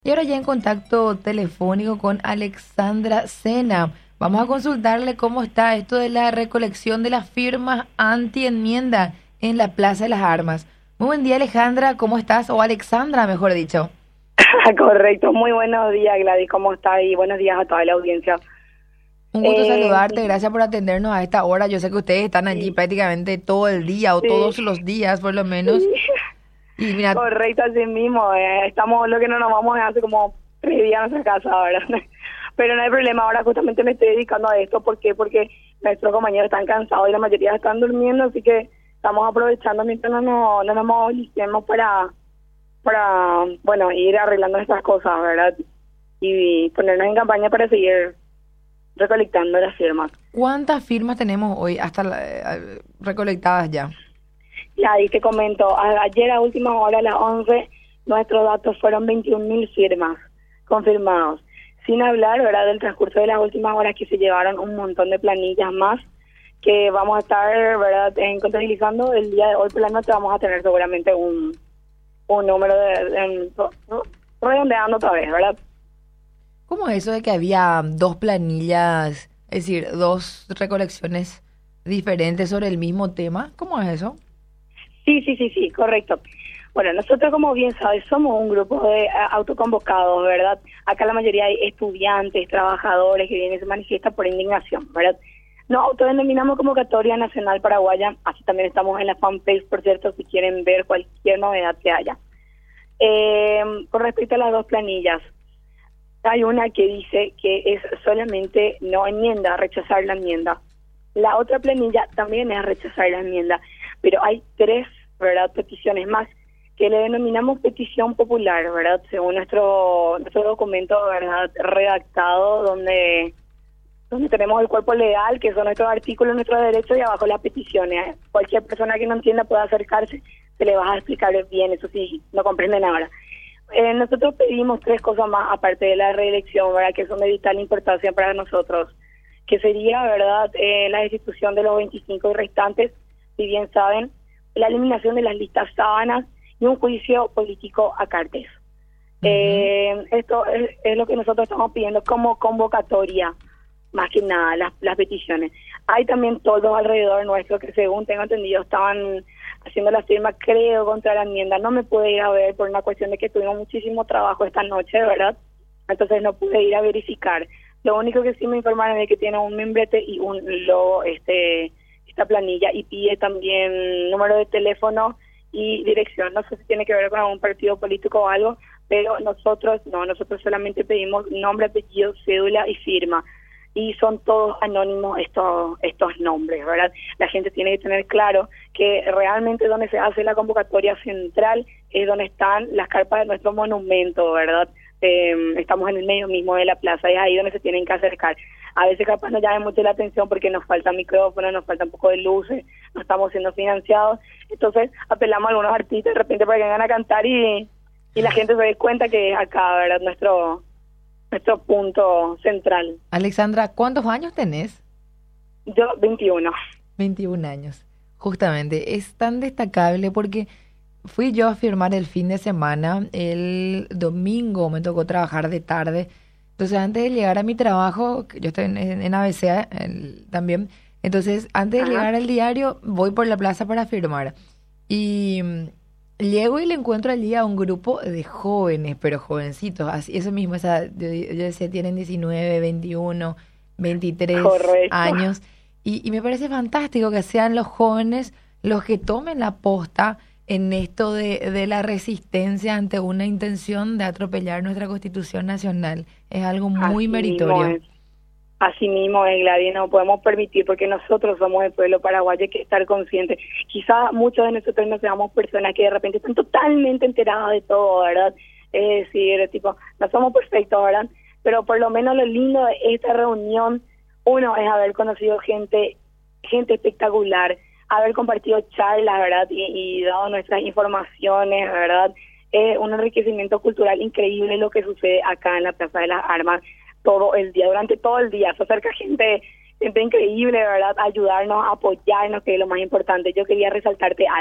Y ahora ya en contacto telefónico con Alexandra Sena. Vamos a consultarle cómo está esto de la recolección de las firmas anti-enmienda en la Plaza de las Armas. Muy buen día, Alejandra, ¿cómo estás? O Alexandra, mejor dicho. Correcto, muy buenos días, Gladys, ¿cómo está? Y buenos días a toda la audiencia. Un gusto saludarte, Sí, gracias por atendernos a esta hora. Yo sé que ustedes están allí sí, prácticamente todo el día o sí, todos los días por lo menos. sí, Y mira, correcto, así mismo. Estamos, lo que no nos vamos hace como 3 días a nuestra casa, ¿verdad? Pero no hay problema, ahora justamente me estoy dedicando a esto. ¿Por qué? Porque nuestros compañeros están cansados y la mayoría están durmiendo, así que estamos aprovechando mientras no nos movilicemos bueno, ir arreglando estas cosas, ¿verdad? Y ponernos en campaña para seguir recolectando las firmas. ¿cuántas firmas tenemos hoy hasta recolectadas ya? Ya, y te comento, ayer a última hora, a las 11, nuestros datos fueron 21.000 firmas confirmados. Sin hablar, ¿verdad?, del transcurso de las últimas horas que se llevaron un montón de planillas más que vamos a estar, ¿verdad?, contabilizando. El día de hoy por la noche vamos a tener seguramente un número redondeando otra vez, ¿verdad? ¿Cómo es eso de que había dos planillas, es decir, dos recolecciones diferentes sobre el mismo tema? ¿Cómo es eso? Sí, correcto. Bueno, nosotros, como bien sabes, somos un grupo de autoconvocados, ¿verdad? Acá la mayoría hay estudiantes, trabajadores que vienen y se manifiestan por indignación, ¿verdad? Nos autodenominamos Convocatoria Nacional Paraguaya, así también estamos en la fanpage, por cierto, si quieren ver cualquier novedad que haya. Con respecto a las dos planillas, hay una que dice que es solamente no enmienda, rechazar la enmienda. La otra planilla también es rechazar la enmienda, pero hay tres, ¿verdad?, peticiones más que le denominamos petición popular, ¿verdad?, según nuestro documento, ¿verdad?, redactado, donde tenemos el cuerpo legal, que son nuestros artículos, nuestros derechos, y abajo las peticiones. Cualquier persona que no entienda puede acercarse, se le va a explicar bien, eso sí, no comprenden ahora. Nosotros pedimos tres cosas más, aparte de la reelección, ¿verdad?, que son de vital importancia para nosotros, que sería, ¿verdad?, la destitución de los 25 restantes, si bien saben, la eliminación de las listas sábanas y un juicio político a Cartes. Esto es lo que nosotros estamos pidiendo como convocatoria, más que nada, las peticiones. Hay también todos alrededor nuestro que, según tengo entendido, estaban haciendo la firma, creo, contra la enmienda. No me pude ir a ver por una cuestión de que tuvimos muchísimo trabajo esta noche, ¿verdad? Entonces no pude ir a verificar. Lo único que sí me informaron es que tiene un membrete y un logo, esta planilla, y pide también número de teléfono y dirección. No sé si tiene que ver con algún partido político o algo, pero nosotros solamente pedimos nombre, apellido, cédula y firma. Y son todos anónimos estos nombres, ¿verdad? La gente tiene que tener claro que realmente donde se hace la convocatoria central es donde están las carpas de nuestro monumento, ¿verdad? Estamos en el medio mismo de la plaza y es ahí donde se tienen que acercar. A veces capaz no llame mucho la atención porque nos falta micrófono, nos falta un poco de luces, no estamos siendo financiados. Entonces apelamos a algunos artistas de repente para que vengan a cantar y la gente se dé cuenta que es acá, ¿verdad?, nuestro punto central. Alexandra, ¿cuántos años tenés? Yo, 21. 21 años. Justamente, es tan destacable porque fui yo a firmar el fin de semana, el domingo me tocó trabajar de tarde, entonces antes de llegar a mi trabajo, yo estoy en ABC también, entonces antes de Ajá. llegar al diario voy por la plaza para firmar y llego y le encuentro allí a un grupo de jóvenes, pero jovencitos, así, eso mismo, yo decía, tienen 19, 21, 23 Correcto. años y me parece fantástico que sean los jóvenes los que tomen la posta en esto de la resistencia ante una intención de atropellar nuestra Constitución Nacional. Es algo muy Así mismo meritorio. es. Así mismo es, Gladys, no podemos permitir, porque nosotros somos el pueblo paraguayo, hay que estar conscientes. Quizá muchos de nosotros no seamos personas que de repente están totalmente enteradas de todo, ¿verdad? Es decir, tipo, no somos perfectos, ¿verdad? Pero por lo menos lo lindo de esta reunión, uno, es haber conocido gente espectacular, haber compartido charlas, ¿verdad?, y dado nuestras informaciones, ¿verdad? Es un enriquecimiento cultural increíble lo que sucede acá en la Plaza de las Armas todo el día, durante todo el día. Se acerca gente increíble, ¿verdad?, a ayudarnos, a apoyarnos, que es lo más importante. Yo quería resaltarte algo.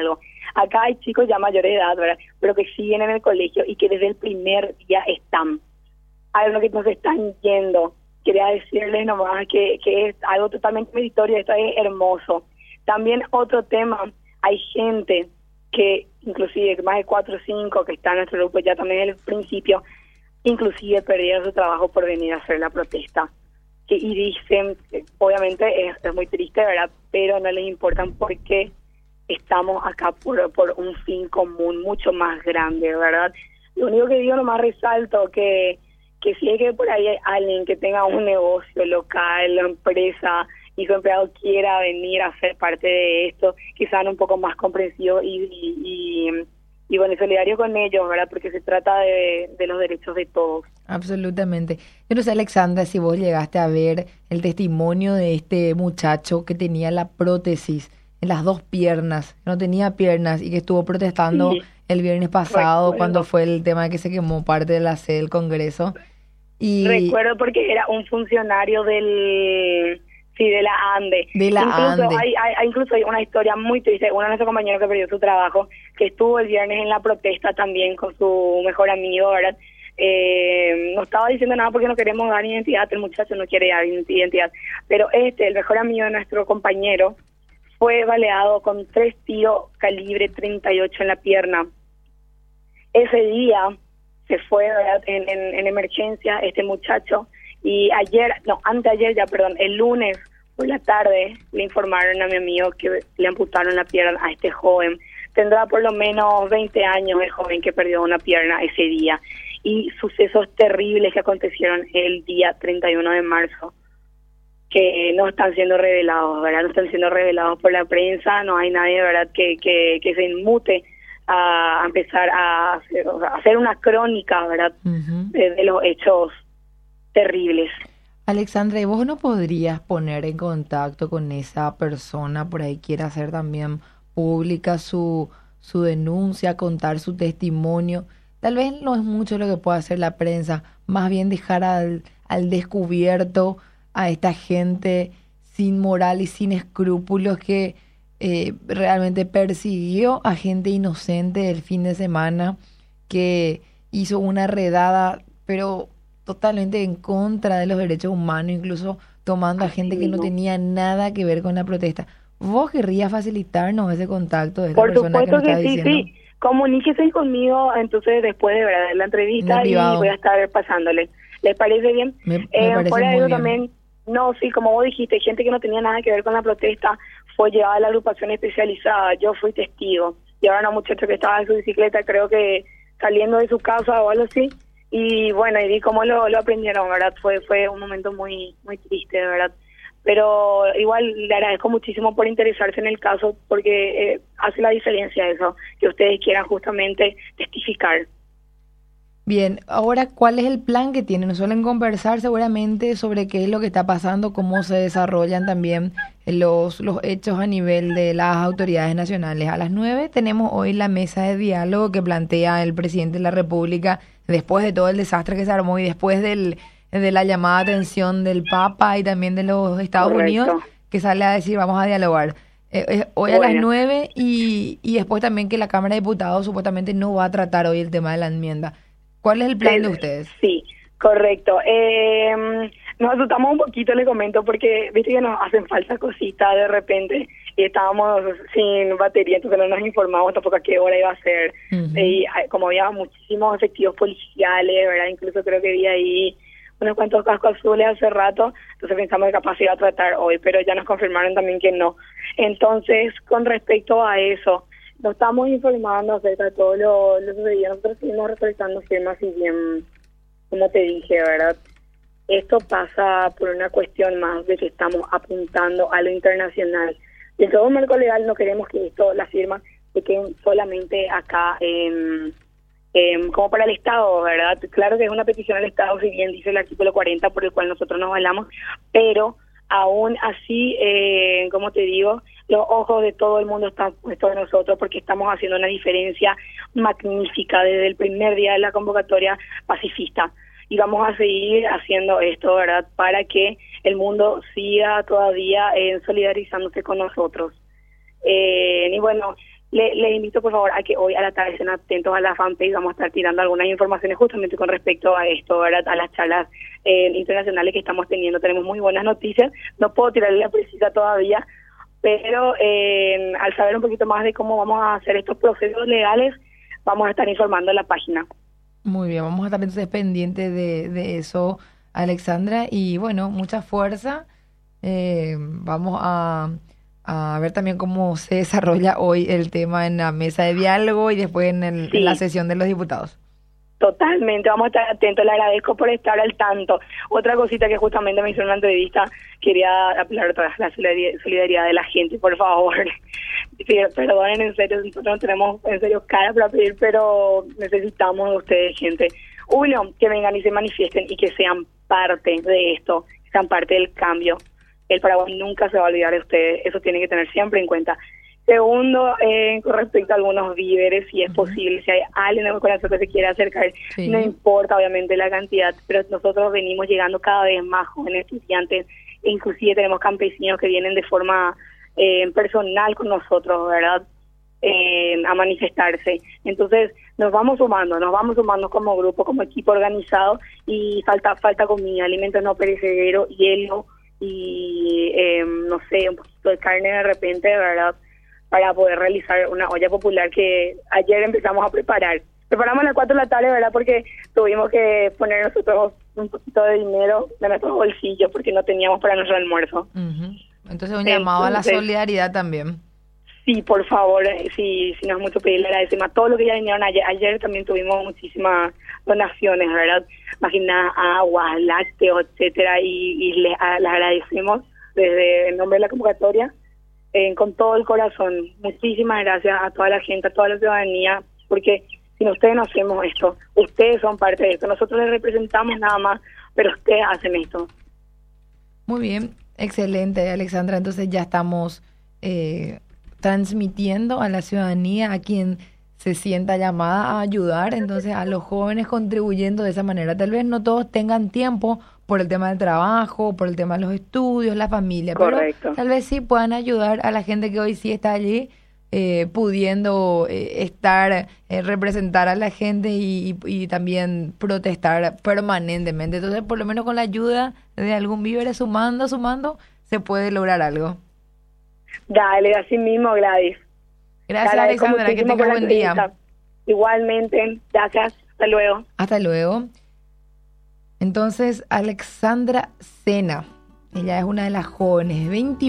Acá hay chicos ya mayores de edad, ¿verdad? Pero que siguen en el colegio y que desde el primer día están. Hay unos que no se están yendo. Quería decirles nomás que es algo totalmente meritorio, esto es hermoso. También otro tema, hay gente que inclusive más de 4 o 5 que están en nuestro grupo ya también en el principio, inclusive perdieron su trabajo por venir a hacer la protesta. Y dicen, obviamente es muy triste, ¿verdad? Pero no les importan porque estamos acá por un fin común mucho más grande, ¿verdad? Lo único que digo, nomás resalto que si es que por ahí hay alguien que tenga un negocio local, una empresa, y su empleado quiera venir a ser parte de esto, que sean un poco más comprensivos y bueno, solidario con ellos, ¿verdad? Porque se trata de los derechos de todos. Absolutamente. Yo no sé, Alexandra, si vos llegaste a ver el testimonio de este muchacho que tenía la prótesis en las 2 piernas, no tenía piernas y que estuvo protestando el viernes pasado cuando fue el tema de que se quemó parte de la sede del Congreso. Y recuerdo porque era un funcionario de la ANDE. Incluso hay una historia muy triste. Uno de nuestros compañeros que perdió su trabajo, que estuvo el viernes en la protesta también con su mejor amigo, ¿verdad? No estaba diciendo nada porque no queremos dar identidad, el muchacho no quiere dar identidad, pero el mejor amigo de nuestro compañero, fue baleado con 3 tiros calibre 38 en la pierna. Ese día se fue, ¿verdad?, en emergencia este muchacho, y el lunes por la tarde le informaron a mi amigo que le amputaron la pierna a este joven. Tendrá por lo menos 20 años el joven que perdió una pierna ese día. Y sucesos terribles que acontecieron el día 31 de marzo, que no están siendo revelados, ¿verdad? No están siendo revelados por la prensa, no hay nadie, ¿verdad?, que se inmute a empezar a hacer una crónica, ¿verdad?, de los hechos terribles. Alexandra, ¿y vos no podrías poner en contacto con esa persona, por ahí quiera hacer también pública su denuncia, contar su testimonio? Tal vez no es mucho lo que pueda hacer la prensa, más bien dejar al descubierto a esta gente sin moral y sin escrúpulos que realmente persiguió a gente inocente el fin de semana, que hizo una redada, pero totalmente en contra de los derechos humanos, incluso tomando a gente que no tenía nada que ver con la protesta. ¿Vos querrías facilitarnos ese contacto de esta persona que nos está diciendo? Sí. Comuníquese conmigo entonces después de verdad la entrevista y voy a estar pasándole. ¿Les parece bien? Me parece fuera de muy eso bien. también, no, sí, como vos dijiste, gente que no tenía nada que ver con la protesta fue llevada a la agrupación especializada. Yo fui testigo. Llevaron a un muchacho que estaba en su bicicleta, creo que saliendo de su casa o algo así, y bueno, y vi cómo lo aprendieron, ¿verdad? Fue un momento muy muy triste, ¿verdad? Pero igual le agradezco muchísimo por interesarse en el caso, porque hace la diferencia eso, que ustedes quieran justamente testificar. Bien, ahora, ¿cuál es el plan que tienen? Suelen conversar seguramente sobre qué es lo que está pasando, cómo se desarrollan también los hechos a nivel de las autoridades nacionales. A las 9 tenemos hoy la mesa de diálogo que plantea el presidente de la República después de todo el desastre que se armó y después de la llamada de atención del Papa y también de los Estados Unidos, que sale a decir vamos a dialogar. Hoy a las 9 y después también que la Cámara de Diputados supuestamente no va a tratar hoy el tema de la enmienda. ¿Cuál es el plan de ustedes? Sí, correcto. Nos asustamos un poquito, le comento, porque viste que nos hacen falta cositas de repente y estábamos sin batería, entonces no nos informamos tampoco a qué hora iba a ser. Y como había muchísimos efectivos policiales, ¿verdad? Incluso creo que vi ahí unos cuantos cascos azules hace rato, entonces pensamos que capaz iba a tratar hoy, pero ya nos confirmaron también que no. Entonces, con respecto a eso, nos estamos informando acerca de todo lo sucedido. Nosotros seguimos recolectando firmas y bien, como te dije, ¿verdad? Esto pasa por una cuestión más de que estamos apuntando a lo internacional. Y en todo un marco legal no queremos que las firmas se queden solamente acá como para el Estado, ¿verdad? Claro que es una petición al Estado, si bien dice el artículo 40 por el cual nosotros nos hablamos, pero aún así, como te digo, los ojos de todo el mundo están puestos en nosotros porque estamos haciendo una diferencia magnífica desde el primer día de la convocatoria pacifista. Y vamos a seguir haciendo esto, ¿verdad?, para que el mundo siga todavía solidarizándose con nosotros. Y bueno, Les invito por favor a que hoy a la tarde estén atentos a la fanpage. Vamos a estar tirando algunas informaciones justamente con respecto a esto, ¿verdad? A las charlas internacionales que estamos teniendo. Tenemos muy buenas noticias. No puedo tirarle la precisa todavía, pero al saber un poquito más de cómo vamos a hacer estos procesos legales, vamos a estar informando en la página. Muy bien, vamos a estar entonces pendientes de eso, Alexandra, y bueno, mucha fuerza. Vamos a ver también cómo se desarrolla hoy el tema en la mesa de diálogo y después en la sesión de los diputados. Totalmente, vamos a estar atentos, le agradezco por estar al tanto. Otra cosita que justamente me hizo en una entrevista, quería apelar toda la solidaridad de la gente, por favor. Perdonen, en serio, nosotros no tenemos en serio cara para pedir, pero necesitamos de ustedes, gente. Uno, que vengan y se manifiesten y que sean parte de esto, que sean parte del cambio. El Paraguay nunca se va a olvidar de ustedes, eso tienen que tener siempre en cuenta. Segundo, con respecto a algunos víveres, si es posible, si hay alguien en el corazón que se quiere acercar, no importa obviamente la cantidad, pero nosotros venimos llegando cada vez más jóvenes estudiantes, e inclusive tenemos campesinos que vienen de forma personal con nosotros, ¿verdad? A manifestarse. Entonces nos vamos sumando como grupo, como equipo organizado, y falta comida, alimentos no perecederos, hielo y no sé, un poquito de carne de repente, ¿verdad? Para poder realizar una olla popular que ayer empezamos a preparar. Preparamos a las 4 de la tarde, ¿verdad? Porque tuvimos que poner nosotros un poquito de dinero de nuestros bolsillos porque no teníamos para nuestro almuerzo. Entonces un llamado a la solidaridad también. Sí, por favor, si no es mucho pedirle, agradecemos a todos los que ya vinieron ayer. Ayer también tuvimos muchísimas donaciones, ¿verdad? Más que nada agua, lácteos, etcétera, y les agradecemos desde el nombre de la convocatoria. Con todo el corazón, muchísimas gracias a toda la gente, a toda la ciudadanía, porque sin ustedes no hacemos esto, ustedes son parte de esto, nosotros les representamos nada más, pero ustedes hacen esto. Muy bien, excelente, Alexandra, entonces ya estamos transmitiendo a la ciudadanía, a quien se sienta llamada a ayudar, entonces a los jóvenes contribuyendo de esa manera. Tal vez no todos tengan tiempo por el tema del trabajo, por el tema de los estudios, la familia, correcto, pero tal vez sí puedan ayudar a la gente que hoy sí está allí, pudiendo estar, representar a la gente y también protestar permanentemente. Entonces, por lo menos con la ayuda de algún víver, sumando, se puede lograr algo. Dale, así mismo, Gladys. Gracias, Alexandra, que tengas buen día. Igualmente, gracias, hasta luego. Hasta luego. Entonces, Alexandra Sena, ella es una de las jóvenes, 20